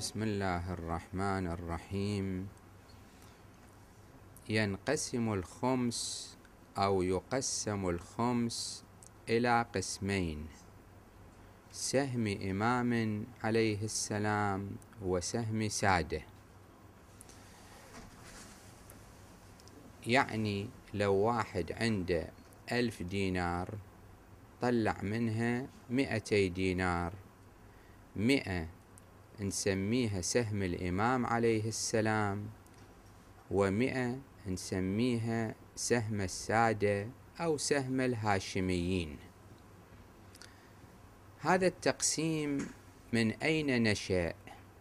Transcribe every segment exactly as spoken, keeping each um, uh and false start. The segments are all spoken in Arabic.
بسم الله الرحمن الرحيم. ينقسم الخمس أو يقسم الخمس إلى قسمين: سهم إمام عليه السلام وسهم سادة. يعني لو واحد عنده ألف دينار طلع منها مئتي دينار، مئة نسميها سهم الإمام عليه السلام، ومئة نسميها سهم السادة أو سهم الهاشميين. هذا التقسيم من أين نشأ؟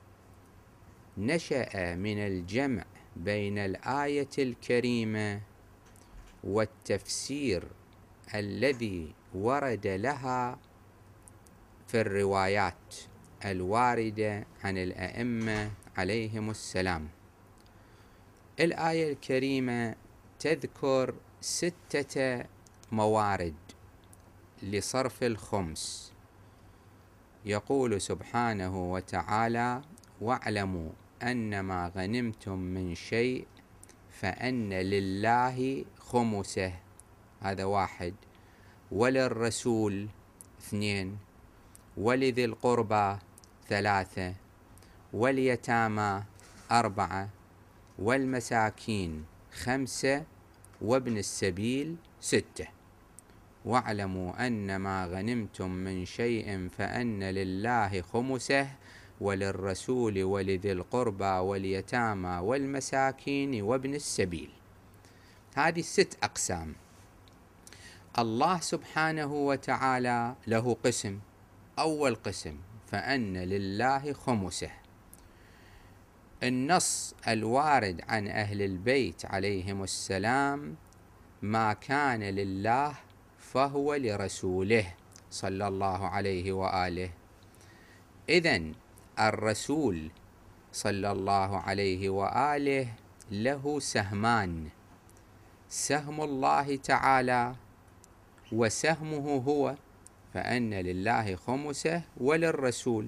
نشأ من الجمع بين الآية الكريمة والتفسير الذي ورد لها في الروايات الواردة عن الأئمة عليهم السلام. الآية الكريمة تذكر ستة موارد لصرف الخمس. يقول سبحانه وتعالى: واعلموا أنما غنمتم من شيء فأن لله خمسه، هذا واحد، وللرسول اثنين، ولذي القربى ثلاثة، واليتامى أربعة، والمساكين خمسة، وابن السبيل ستة. واعلموا أنما غنمتم من شيء فأن لله خمسه وللرسول ولذي القربى واليتامى والمساكين وابن السبيل. هذه ست أقسام. الله سبحانه وتعالى له قسم. أول قسم: فأن لله خمسه. النص الوارد عن أهل البيت عليهم السلام: ما كان لله فهو لرسوله صلى الله عليه وآله. إذن الرسول صلى الله عليه وآله له سهمان: سهم الله تعالى وسهمه هو، فأن لله خمسه، وللرسول.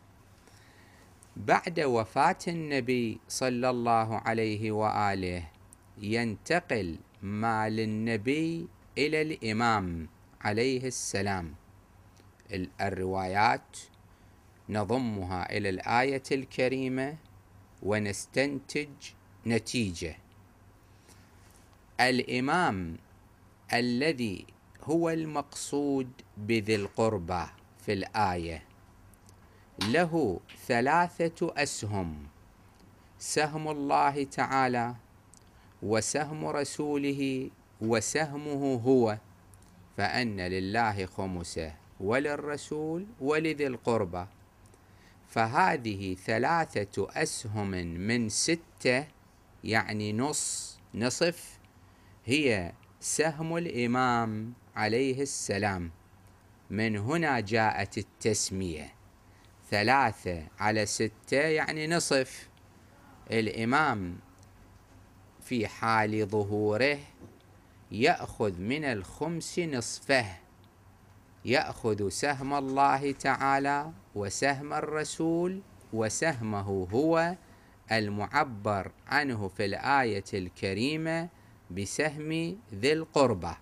بعد وفاة النبي صلى الله عليه وآله ينتقل ما للنبي إلى الإمام عليه السلام. الروايات نضمها إلى الآية الكريمة ونستنتج نتيجة. الإمام الذي هو المقصود بذي القربى في الآية له ثلاثة أسهم: سهم الله تعالى وسهم رسوله وسهمه هو، فأن لله خمسه وللرسول ولذي القربى. فهذه ثلاثة أسهم من ستة، يعني نص نصف، هي سهم الإمام عليه السلام. من هنا جاءت التسمية: ثلاثة على ستة يعني نصف. الإمام في حال ظهوره يأخذ من الخمس نصفه، يأخذ سهم الله تعالى وسهم الرسول وسهمه هو المعبر عنه في الآية الكريمة بسهم ذي القربى.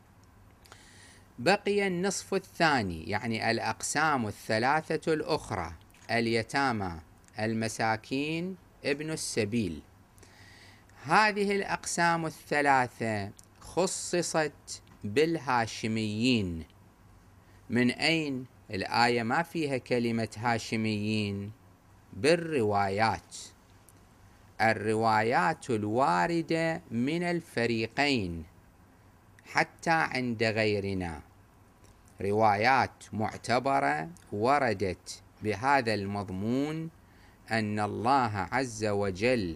بقي النصف الثاني، يعني الأقسام الثلاثة الأخرى: اليتامى، المساكين، ابن السبيل. هذه الأقسام الثلاثة خصصت بالهاشميين. من أين؟ الآية ما فيها كلمة هاشميين. بالروايات، الروايات الواردة من الفريقين حتى عند غيرنا، روايات معتبرة وردت بهذا المضمون: أن الله عز وجل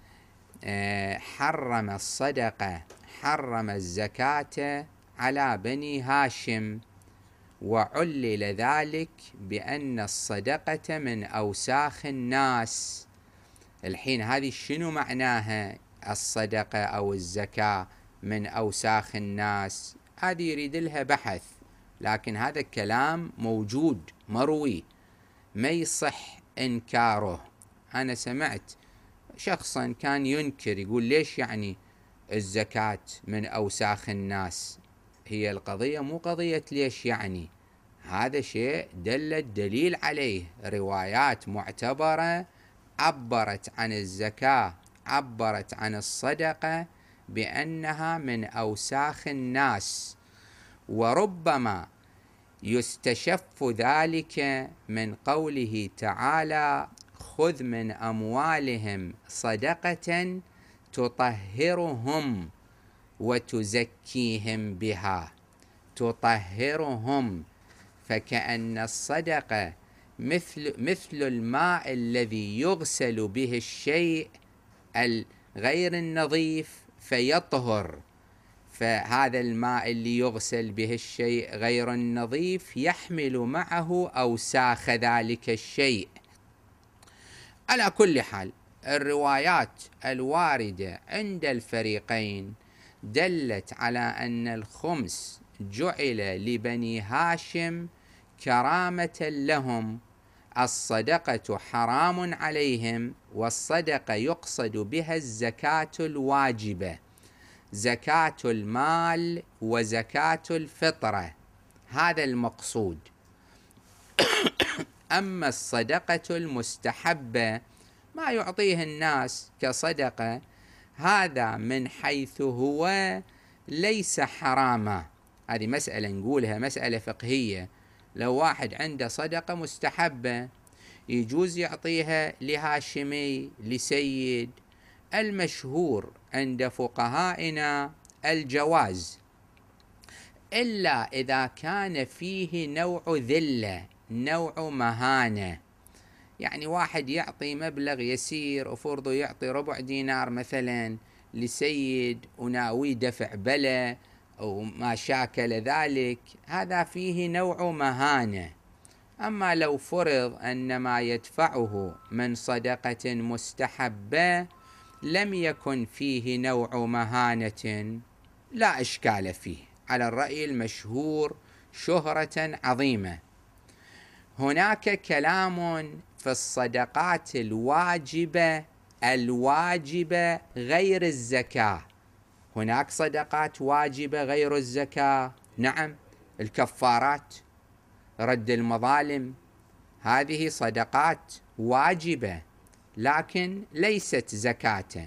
حرم الصدقة، حرم الزكاة على بني هاشم، وعلل ذلك بأن الصدقة من أوساخ الناس. الحين هذه شنو معناها؟ الصدقة أو الزكاة من أوساخ الناس، هذه يريد لها بحث، لكن هذا الكلام موجود مروي، ما يصح إنكاره. أنا سمعت شخصا كان ينكر، يقول ليش يعني الزكاة من أوساخ الناس؟ هي القضية مو قضية ليش يعني، هذا شيء دل الدليل عليه روايات معتبرة عبرت عن الزكاة، عبرت عن الصدقة بأنها من أوساخ الناس، وربما يستشف ذلك من قوله تعالى: خذ من أموالهم صدقة تطهرهم وتزكيهم بها. تطهرهم، فكأن الصدقة مثل مثل الماء الذي يغسل به الشيء الغير النظيف فيطهر، فهذا الماء اللي يغسل به الشيء غير النظيف يحمل معه أوساخ ذلك الشيء. على كل حال، الروايات الواردة عند الفريقين دلت على أن الخمس جعل لبني هاشم كرامة لهم، الصدقة حرام عليهم، والصدقة يقصد بها الزكاة الواجبة، زكاة المال وزكاة الفطرة، هذا المقصود. أما الصدقة المستحبة ما يعطيه الناس كصدقة، هذا من حيث هو ليس حراما. هذه مسألة نقولها مسألة فقهية. لو واحد عنده صدقة مستحبة يجوز يعطيها لهاشمي لسيد، المشهور عند فقهائنا الجواز، إلا إذا كان فيه نوع ذلة، نوع مهانة. يعني واحد يعطي مبلغ يسير، وفرضه يعطي ربع دينار مثلا لسيد وناوي دفع بله أو ما شاكل ذلك، هذا فيه نوع مهانة. أما لو فرض أن ما يدفعه من صدقة مستحبة لم يكن فيه نوع مهانة، لا إشكال فيه، على الرأي المشهور شهرة عظيمة. هناك كلام في الصدقات الواجبة الواجبة غير الزكاة. هناك صدقات واجبة غير الزكاة، نعم، الكفارات، رد المظالم، هذه صدقات واجبة لكن ليست زكاة.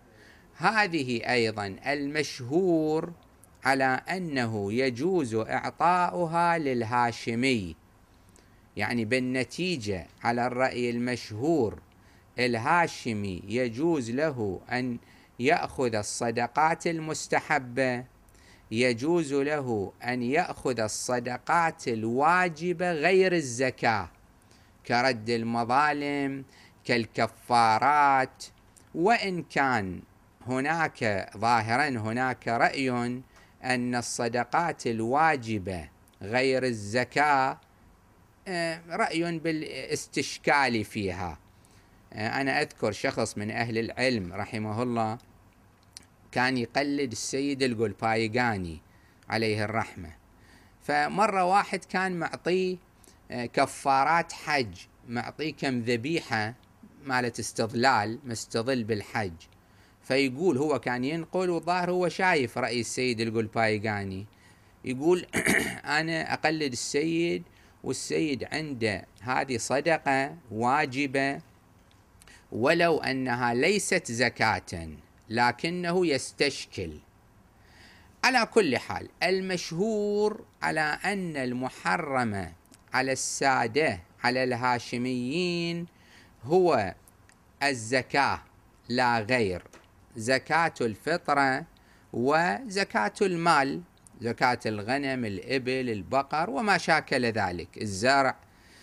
هذه أيضا المشهور على أنه يجوز إعطاؤها للهاشمي، يعني بالنتيجة على الرأي المشهور الهاشمي يجوز له أن يأخذ الصدقات المستحبة، يجوز له أن يأخذ الصدقات الواجبة غير الزكاة كرد المظالم كالكفارات. وإن كان هناك ظاهرا هناك رأي أن الصدقات الواجبة غير الزكاة رأي بالاستشكال فيها. أنا أذكر شخص من أهل العلم رحمه الله كان يقلد السيد القلبايقاني عليه الرحمة، فمرة واحد كان معطيه كفارات حج، معطيه كم ذبيحة مالت استضلال، مستظل بالحج، فيقول هو كان ينقل والظاهر هو شايف رأي السيد القلبايقاني، يقول أنا أقلد السيد، والسيد عنده هذه صدقة واجبة ولو أنها ليست زكاة لكنه يستشكل. على كل حال، المشهور على أن المحرم على السادة على الهاشميين هو الزكاة لا غير، زكاة الفطرة وزكاة المال، زكاة الغنم، الإبل، البقر وما شاكل ذلك، الزرع.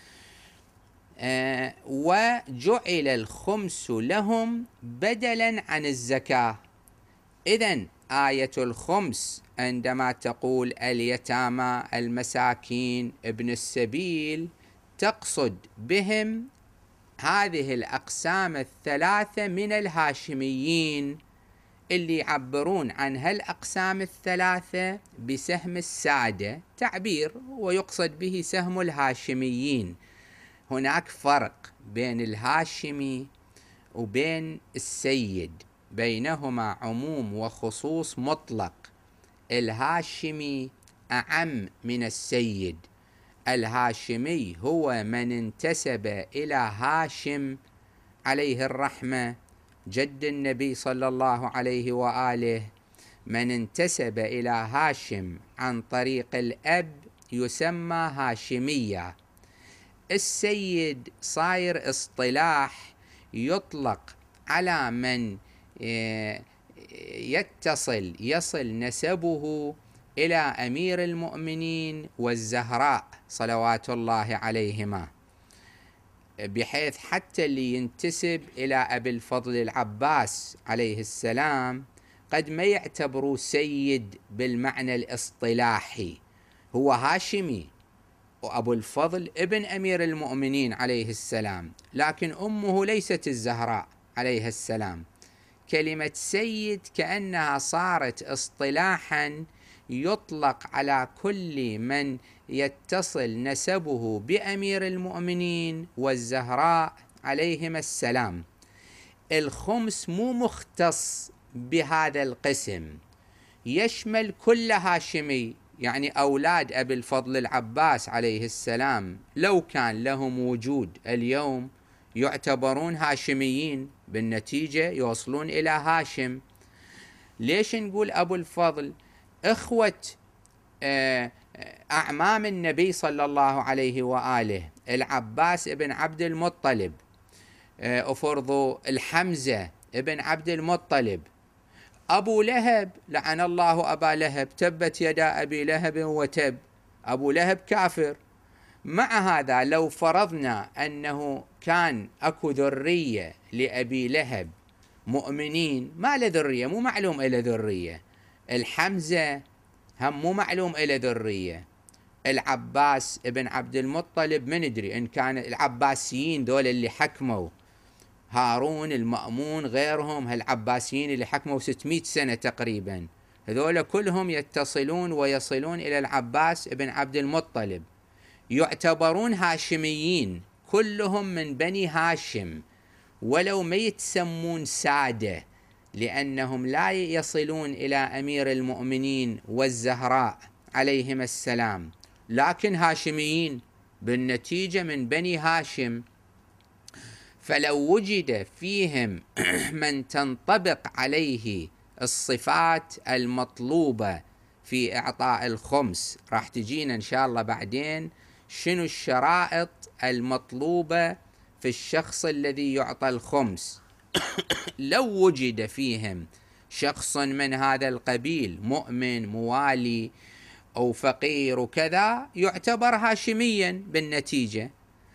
آه وجعل الخمس لهم بدلا عن الزكاة. إذن آية الخمس عندما تقول اليتامى، المساكين، ابن السبيل، تقصد بهم هذه الأقسام الثلاثة من الهاشميين اللي يعبرون عن هالأقسام الثلاثة بسهم السادة، تعبير ويقصد به سهم الهاشميين. هناك فرق بين الهاشمي وبين السيد، بينهما عموم وخصوص مطلق. الهاشمي أعم من السيد. الهاشمي هو من انتسب إلى هاشم عليه الرحمة جد النبي صلى الله عليه وآله. من انتسب إلى هاشم عن طريق الأب يسمى هاشمية. السيد صاير اصطلاح يطلق على من يتصل يصل نسبه إلى أمير المؤمنين والزهراء صلوات الله عليهما، بحيث حتى اللي ينتسب إلى أبي الفضل العباس عليه السلام قد ما يعتبروا سيد بالمعنى الاصطلاحي، هو هاشمي وأبو الفضل ابن أمير المؤمنين عليه السلام، لكن أمه ليست الزهراء عليه السلام. كلمة سيد كأنها صارت اصطلاحا يطلق على كل من يتصل نسبه بأمير المؤمنين والزهراء عليهما السلام. الخمس مو مختص بهذا القسم، يشمل كل هاشمي، يعني أولاد أبي الفضل العباس عليه السلام لو كان لهم وجود اليوم يعتبرون هاشميين، بالنتيجة يوصلون إلى هاشم. ليش نقول أبو الفضل؟ إخوة أعمام النبي صلى الله عليه وآله، العباس ابن عبد المطلب، أفرضوا الحمزة ابن عبد المطلب، أبو لهب لعن الله أبا لهب، تبت يدا أبي لهب وتب، أبو لهب كافر. مع هذا لو فرضنا أنه كان أكو ذرية لأبي لهب مؤمنين، ما له ذرية، مو معلوم إلى ذرية. الحمزة هم مو معلوم إلى ذرية. العباس ابن عبد المطلب من ندري إن كان العباسيين دول اللي حكموا، هارون المأمون غيرهم، هالعباسيين اللي حكموا ستمائة سنة تقريبا، هذول كلهم يتصلون ويصلون إلى العباس ابن عبد المطلب، يعتبرون هاشميين، كلهم من بني هاشم، ولو ما يتسمون سادة لأنهم لا يصلون إلى أمير المؤمنين والزهراء عليهما السلام، لكن هاشميين بالنتيجة من بني هاشم. فلو وجد فيهم من تنطبق عليه الصفات المطلوبة في إعطاء الخمس، راح تجينا إن شاء الله بعدين شنو الشرائط المطلوبة في الشخص الذي يعطى الخمس. لو وجد فيهم شخص من هذا القبيل مؤمن موالي أو فقير وكذا، يعتبر هاشميا بالنتيجة.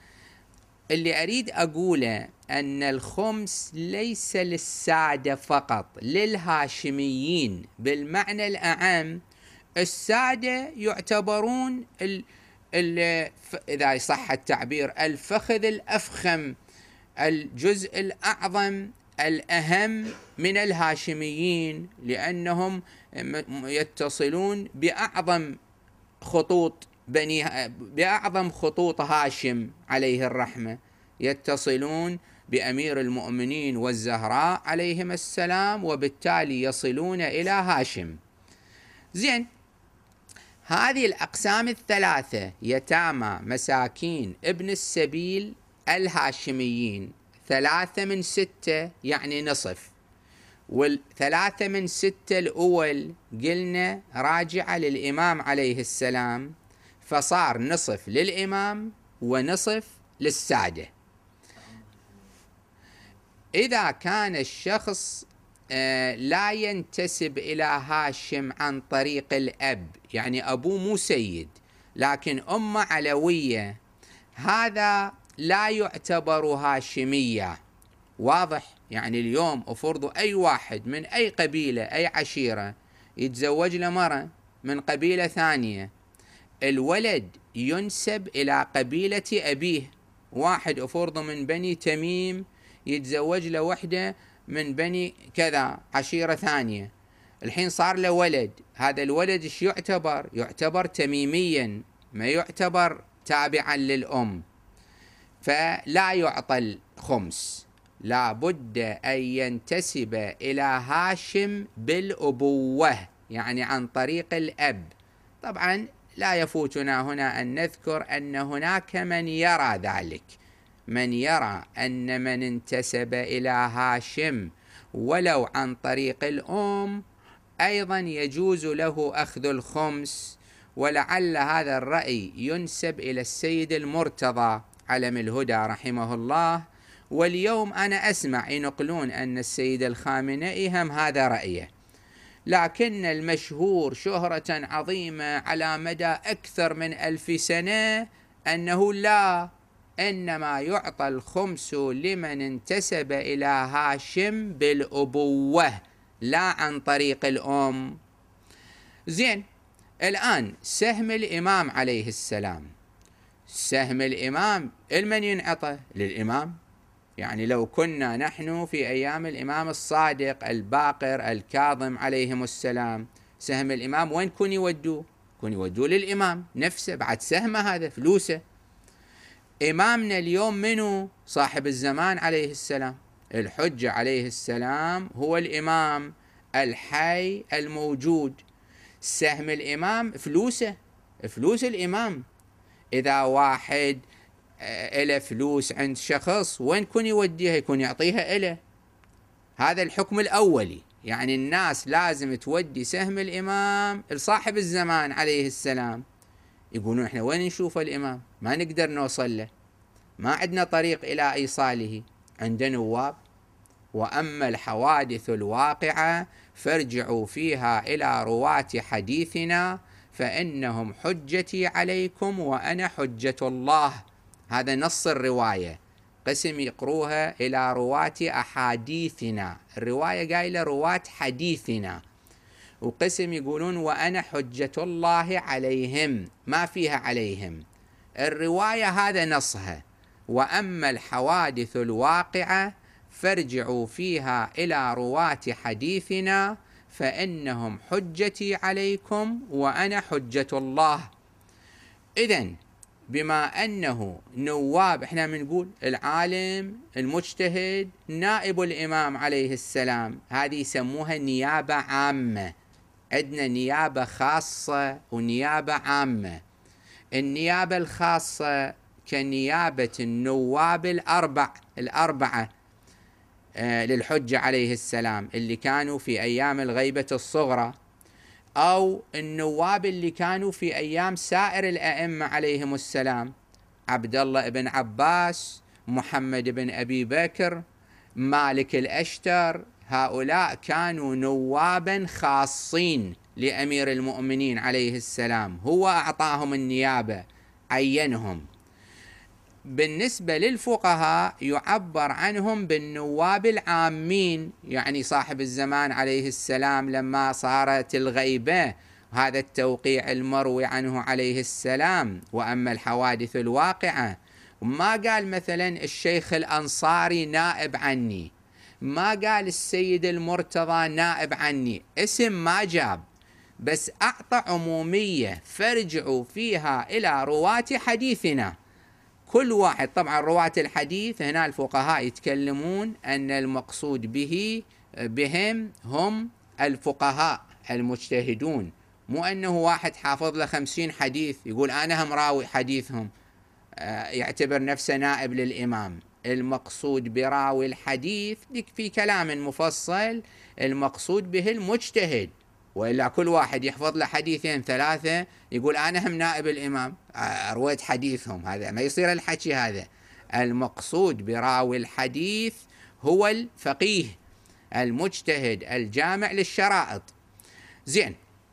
اللي أريد أقوله أن الخمس ليس للسادة فقط، للهاشميين بالمعنى الأعم. السادة يعتبرون ال ال إذا صح التعبير الفخذ الأفخم، الجزء الأعظم الأهم من الهاشميين، لأنهم يتصلون بأعظم خطوط بني بأعظم خطوط هاشم عليه الرحمة، يتصلون بأمير المؤمنين والزهراء عليهم السلام، وبالتالي يصلون إلى هاشم. زين، هذه الأقسام الثلاثة، يتامى، مساكين، ابن السبيل، الهاشميين، ثلاثة من ستة يعني نصف، والثلاثة من ستة الأول قلنا راجعة للإمام عليه السلام، فصار نصف للإمام ونصف للسادة. إذا كان الشخص لا ينتسب إلى هاشم عن طريق الأب، يعني أبوه مو سيد لكن أمه علوية، هذا لا يعتبر هاشمية. واضح؟ يعني اليوم أفرض أي واحد من أي قبيلة أي عشيرة يتزوج لمرأة من قبيلة ثانية، الولد ينسب إلى قبيلة أبيه. واحد أفرض من بني تميم يتزوج لوحدة من بني كذا عشيرة ثانية، الحين صار له ولد، هذا الولد إيش يعتبر؟ يعتبر تميميا، ما يعتبر تابعا للأم، فلا يعطى الخمس. لا بد أن ينتسب إلى هاشم بالأبوة، يعني عن طريق الأب. طبعا لا يفوتنا هنا أن نذكر أن هناك من يرى ذلك، من يرى أن من انتسب إلى هاشم ولو عن طريق الأم أيضا يجوز له أخذ الخمس، ولعل هذا الرأي ينسب إلى السيد المرتضى علم الهدى رحمه الله. واليوم أنا أسمع ينقلون أن السيد الخامنئي هم هذا رأيه، لكن المشهور شهرة عظيمة على مدى أكثر من ألف سنة أنه لا، إنما يعطى الخمس لمن انتسب إلى هاشم بالأبوة لا عن طريق الأم. زين، الآن سهم الإمام عليه السلام، سهم الإمام لمن ينعطى؟ للإمام. يعني لو كنا نحن في أيام الإمام الصادق الباقر الكاظم عليهم السلام، سهم الإمام وين كون يودوه؟ كون يودوه للإمام نفسه، بعد سهمه هذا فلوسه. إمامنا اليوم منو؟ صاحب الزمان عليه السلام، الحجة عليه السلام هو الإمام الحي الموجود. سهم الإمام فلوسه، فلوس الإمام. إذا واحد إله فلوس عند شخص وين كون يوديها؟ يكون يعطيها إله. هذا الحكم الأولي، يعني الناس لازم تودي سهم الإمام لصاحب الزمان عليه السلام. يقولون إحنا وين نشوف الإمام؟ ما نقدر نوصل له، ما عندنا طريق إلى إيصاله، عندنا نواب. وأما الحوادث الواقعة فارجعوا فيها إلى رواة حديثنا فإنهم حجتي عليكم وأنا حجة الله. هذا نص الرواية، قسم يقروها إلى رواة أحاديثنا، الرواية قايلة رواة حديثنا، وقسم يقولون وأنا حجة الله عليهم، ما فيها عليهم. الرواية هذا نصها. وأما الحوادث الواقعة فارجعوا فيها إلى رواة حديثنا فإنهم حجتي عليكم وأنا حجة الله. إذن بما أنه نواب، إحنا بنقول العالم المجتهد نائب الإمام عليه السلام، هذه يسموها نيابة عامة. عندنا نيابة خاصة ونيابة عامة. النيابة الخاصة كنيابة النواب الأربع الأربعة آه للحجة عليه السلام اللي كانوا في أيام الغيبة الصغرى، أو النواب اللي كانوا في أيام سائر الأئمة عليهم السلام، عبد الله بن عباس، محمد بن أبي بكر، مالك الأشتر. هؤلاء كانوا نوابا خاصين لأمير المؤمنين عليه السلام، هو أعطاهم النيابة، عينهم. بالنسبة للفقهاء يعبر عنهم بالنواب العامين، يعني صاحب الزمان عليه السلام لما صارت الغيبة، هذا التوقيع المروي عنه عليه السلام. وأما الحوادث الواقعة، ما قال مثلا الشيخ الأنصاري نائب عني، ما قال السيد المرتضى نائب عني، اسم ما جاب، بس أعطى عمومية فارجعوا فيها إلى رواة حديثنا. كل واحد، طبعا رواة الحديث هنا الفقهاء يتكلمون أن المقصود به بهم هم الفقهاء المجتهدون، مو أنه واحد حافظ له خمسين حديث يقول أنا هم راوي حديثهم يعتبر نفسه نائب للإمام. المقصود براوي الحديث في كلام مفصل المقصود به المجتهد، وإلا كل واحد يحفظ له حديثين ثلاثة يقول أنا هم نائب الإمام رويت حديثهم، هذا ما يصير الحكي هذا. المقصود براوي الحديث هو الفقيه المجتهد الجامع للشرائط. زين،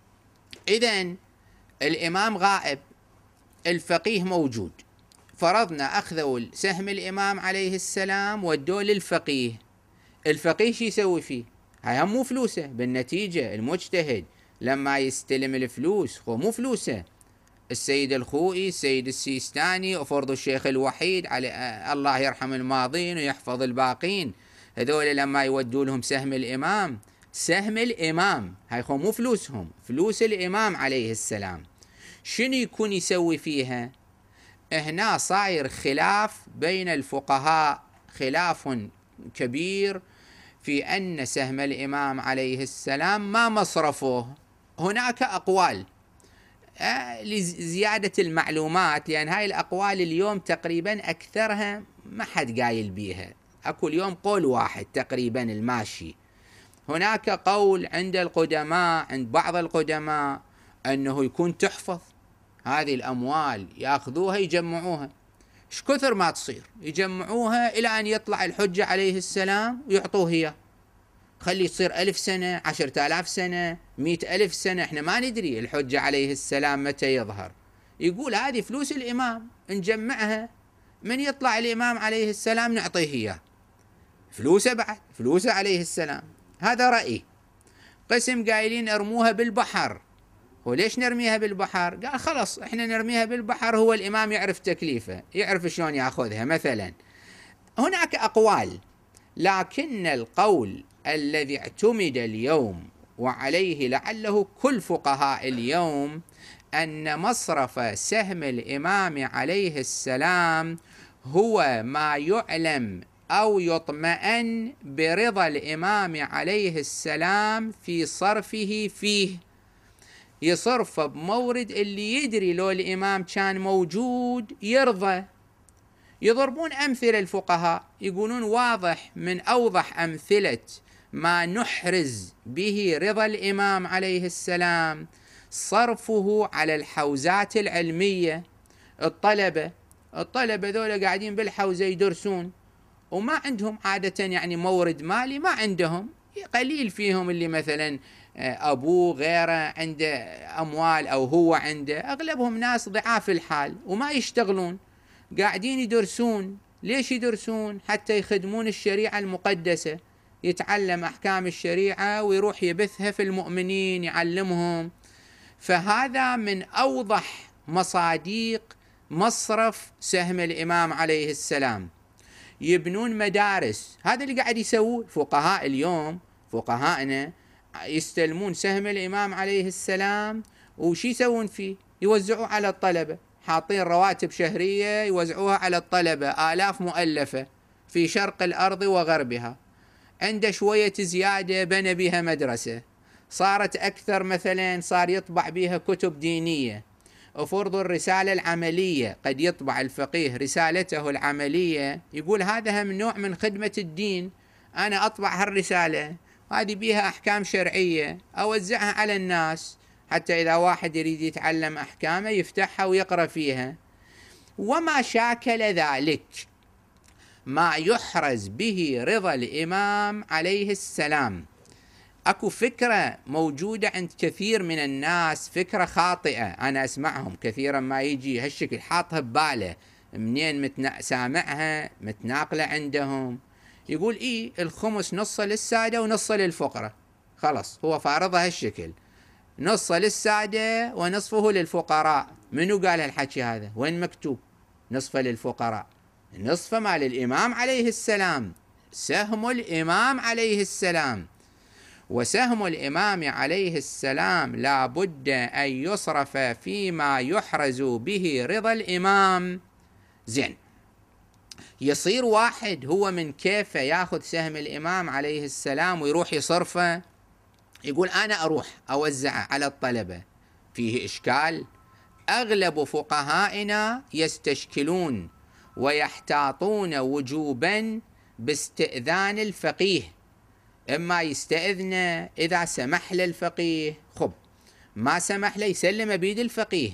إذن الإمام غائب، الفقيه موجود، فرضنا أخذوا سهم الإمام عليه السلام ودوه للفقيه. الفقيه شو يسوي فيه؟ هاي هم مو فلوسه. بالنتيجة المجتهد لما يستلم الفلوس هو مو فلوسه. السيد الخوئي، السيد السيستاني، وفرض الشيخ الوحيد على الله يرحم الماضين ويحفظ الباقين، هذول لما يودوا لهم سهم الإمام، سهم الإمام هاي هو مو فلوسهم، فلوس الإمام عليه السلام. شنو يكون يسوي فيها؟ هنا صاير خلاف بين الفقهاء، خلاف كبير في أن سهم الإمام عليه السلام ما مصرفه. هناك أقوال لزيادة المعلومات، لأن هاي الأقوال اليوم تقريبا أكثرها ما حد قايل بيها، أكو اليوم قول واحد تقريبا الماشي. هناك قول عند القدماء، عند بعض القدماء، أنه يكون تحفظ هذه الأموال، يأخذوها يجمعوها، ايش كثر ما تصير يجمعوها إلى أن يطلع الحجة عليه السلام ويعطوه إياه، خلي تصير ألف سنة، عشرة آلاف سنة، مئة ألف سنة، احنا ما ندري الحجة عليه السلام متى يظهر. يقول هذه فلوس الإمام نجمعها، من يطلع الإمام عليه السلام نعطيه إياه، فلوسه بعد فلوسه عليه السلام. هذا رأي. قسم قايلين ارموها بالبحر. وليش نرميها بالبحر؟ قال خلص احنا نرميها بالبحر، هو الإمام يعرف تكليفه، يعرف شلون ياخذها مثلا. هناك أقوال، لكن القول الذي اعتمد اليوم وعليه لعله كل فقهاء اليوم أن مصرف سهم الإمام عليه السلام هو ما يعلم أو يطمئن برضا الإمام عليه السلام في صرفه فيه، يصرف بمورد اللي يدري لو الإمام كان موجود يرضى. يضربون أمثلة الفقهاء، يقولون واضح من أوضح أمثلة ما نحرز به رضا الإمام عليه السلام صرفه على الحوزات العلمية. الطلبة الطلبة ذولا قاعدين بالحوزة يدرسون وما عندهم عادة يعني مورد مالي، ما عندهم، قليل فيهم اللي مثلا أبوه غيره عنده أموال أو هو عنده، أغلبهم ناس ضعاف الحال وما يشتغلون، قاعدين يدرسون. ليش يدرسون؟ حتى يخدمون الشريعة المقدسة، يتعلم أحكام الشريعة ويروح يبثها في المؤمنين يعلمهم. فهذا من أوضح مصاديق مصرف سهم الإمام عليه السلام. يبنون مدارس، هذا اللي قاعد يسووه فقهاء اليوم. فقهاءنا يستلمون سهم الإمام عليه السلام وشي يسوون فيه؟ يوزعوه على الطلبة، حاطين رواتب شهرية يوزعوها على الطلبة، آلاف مؤلفة في شرق الأرض وغربها. عنده شوية زيادة بنى بها مدرسة، صارت أكثر مثلا صار يطبع بها كتب دينية. وفرض الرسالة العملية، قد يطبع الفقيه رسالته العملية، يقول هذا من نوع من خدمة الدين، أنا أطبع هالرسالة هذه بيها أحكام شرعية أوزعها على الناس، حتى إذا واحد يريد يتعلم أحكامه يفتحها ويقرأ فيها. وما شاكل ذلك ما يحرز به رضا الإمام عليه السلام. أكو فكرة موجودة عند كثير من الناس، فكرة خاطئة، أنا أسمعهم كثيرا ما يجي هالشكل حاطها بباله، منين متنا... سامعها متناقلة عندهم. يقول إيه الخمس نصه للسادة ونصه للفقراء، خلص هو فارضها هالشكل، نصه للسادة ونصفه للفقراء. منو قال هالحكي هذا؟ وين مكتوب نصفه للفقراء؟ نصفه مال الإمام عليه السلام، سهم الإمام عليه السلام. وسهم الإمام عليه السلام لا بد أن يصرف فيما يحرز به رضا الإمام. زين، يصير واحد هو من كيفه ياخذ سهم الإمام عليه السلام ويروح يصرفه، يقول أنا أروح أوزعه على الطلبة، فيه إشكال. أغلب فقهائنا يستشكلون ويحتاطون وجوبا باستئذان الفقيه، إما يستأذنه إذا سمح للفقيه، خب ما سمح له يسلم بيد الفقيه.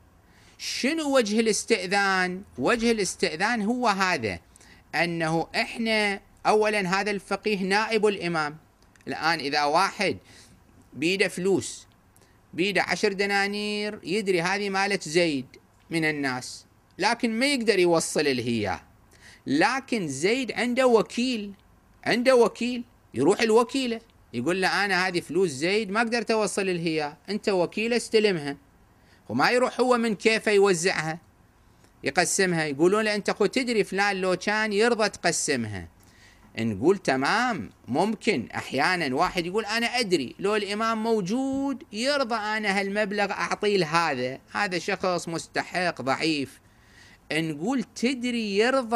شنو وجه الاستئذان؟ وجه الاستئذان هو هذا، أنه إحنا أولا هذا الفقيه نائب الإمام. الآن إذا واحد بيده فلوس، بيده عشر دنانير، يدري هذه مالت زيد من الناس، لكن ما يقدر يوصل الهياه، لكن زيد عنده وكيل، عنده وكيل يروح الوكيلة يقول له أنا هذه فلوس زيد ما قدرت أوصل الهياه، أنت وكيلة استلمها. وما يروح هو من كيفه يوزعها يقسمها. يقولون له أنت خو تدري فلان لو كان يرضى تقسمها. نقول تمام، ممكن أحيانا واحد يقول أنا أدري لو الإمام موجود يرضى أنا هالمبلغ أعطيه لهذا، هذا شخص مستحق ضعيف. نقول تدري يرضى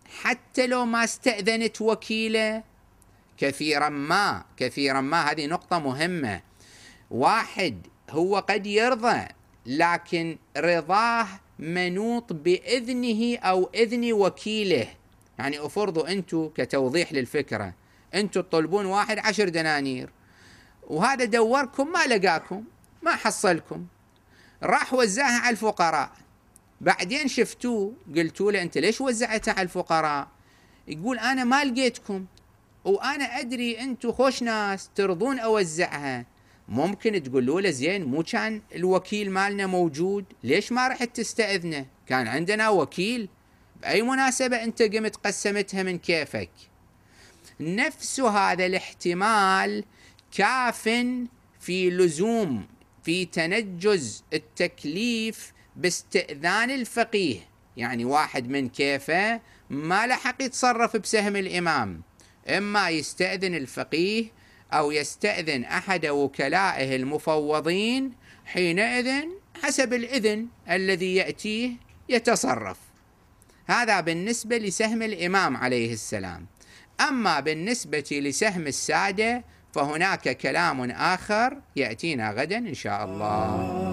حتى لو ما استأذنت وكيله؟ كثيرا ما كثيرا ما هذه نقطة مهمة. واحد هو قد يرضى، لكن رضاه منوط بإذنه أو إذن وكيله. يعني أفرضوا أنتم كتوضيح للفكرة، أنتم تطلبون واحد عشر دنانير، وهذا دوركم ما لقاكم، ما حصلكم، راح وزعها على الفقراء. بعدين شفتوه قلتوا له أنت ليش وزعتها على الفقراء؟ يقول أنا ما لقيتكم، وأنا أدري أنتم خوش ناس ترضون أوزعها. ممكن تقولوا له زين مو كان الوكيل مالنا موجود؟ ليش ما رحت تستأذنه؟ كان عندنا وكيل، بأي مناسبة أنت قمت قسمتها من كيفك؟ نفس هذا الاحتمال كاف في لزوم في تنجز التكليف باستئذان الفقيه. يعني واحد من كيفه ما لحق يتصرف بسهم الإمام، إما يستأذن الفقيه أو يستأذن أحد وكلائه المفوضين، حينئذ حسب الإذن الذي يأتيه يتصرف. هذا بالنسبة لسهم الإمام عليه السلام. أما بالنسبة لسهم السادة فهناك كلام آخر يأتينا غدا إن شاء الله.